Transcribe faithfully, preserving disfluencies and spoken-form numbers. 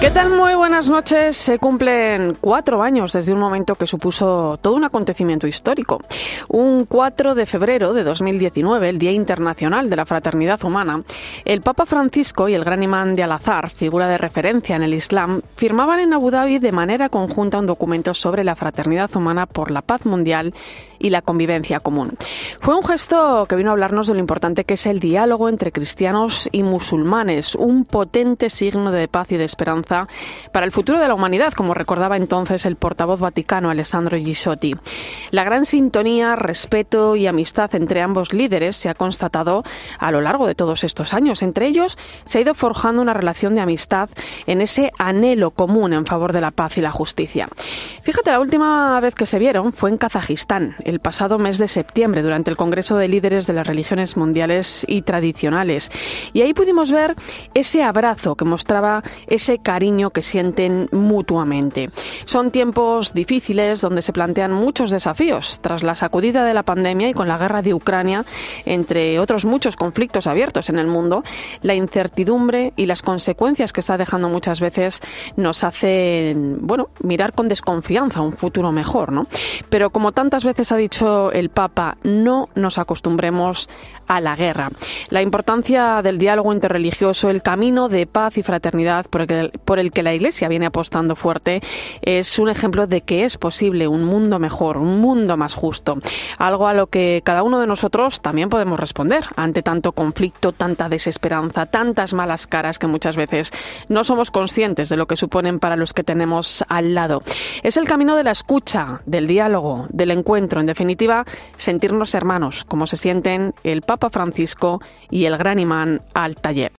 ¿Qué tal? Muy buenas noches. Se cumplen cuatro años desde un momento que supuso todo un acontecimiento histórico. Un cuatro de febrero de dos mil diecinueve, el Día Internacional de la Fraternidad Humana, el Papa Francisco y el gran imán de Al-Azhar, figura de referencia en el Islam, firmaban en Abu Dhabi de manera conjunta un documento sobre la fraternidad humana por la paz mundial y la convivencia común. Fue un gesto que vino a hablarnos de lo importante que es el diálogo entre cristianos y musulmanes, un potente signo de paz y de esperanza para el futuro de la humanidad, como recordaba entonces el portavoz vaticano Alessandro Gisotti. La gran sintonía, respeto y amistad entre ambos líderes se ha constatado a lo largo de todos estos años. Entre ellos se ha ido forjando una relación de amistad en ese anhelo común en favor de la paz y la justicia. Fíjate, la última vez que se vieron fue en Kazajistán, el pasado mes de septiembre, durante el Congreso de Líderes de las Religiones Mundiales y Tradicionales. Y ahí pudimos ver ese abrazo que mostraba ese cariño que sienten mutuamente. Son tiempos difíciles donde se plantean muchos desafíos tras la sacudida de la pandemia y con la guerra de Ucrania, entre otros muchos conflictos abiertos en el mundo. La incertidumbre y las consecuencias que está dejando muchas veces nos hacen, bueno, mirar con desconfianza un futuro mejor, ¿no? Pero como tantas veces ha dicho el Papa, no nos acostumbremos a la guerra. La importancia del diálogo interreligioso, el camino de paz y fraternidad por el que, por el que la Iglesia viene apostando fuerte, es un ejemplo de que es posible un mundo mejor, un mundo más justo. Algo a lo que cada uno de nosotros también podemos responder ante tanto conflicto, tanta desesperanza, tantas malas caras que muchas veces no somos conscientes de lo que suponen para los que tenemos al lado. Es el camino de la escucha, del diálogo, del encuentro, en definitiva, sentirnos hermanos, como se sienten el Papa Francisco y el gran imán Al-Tayeb.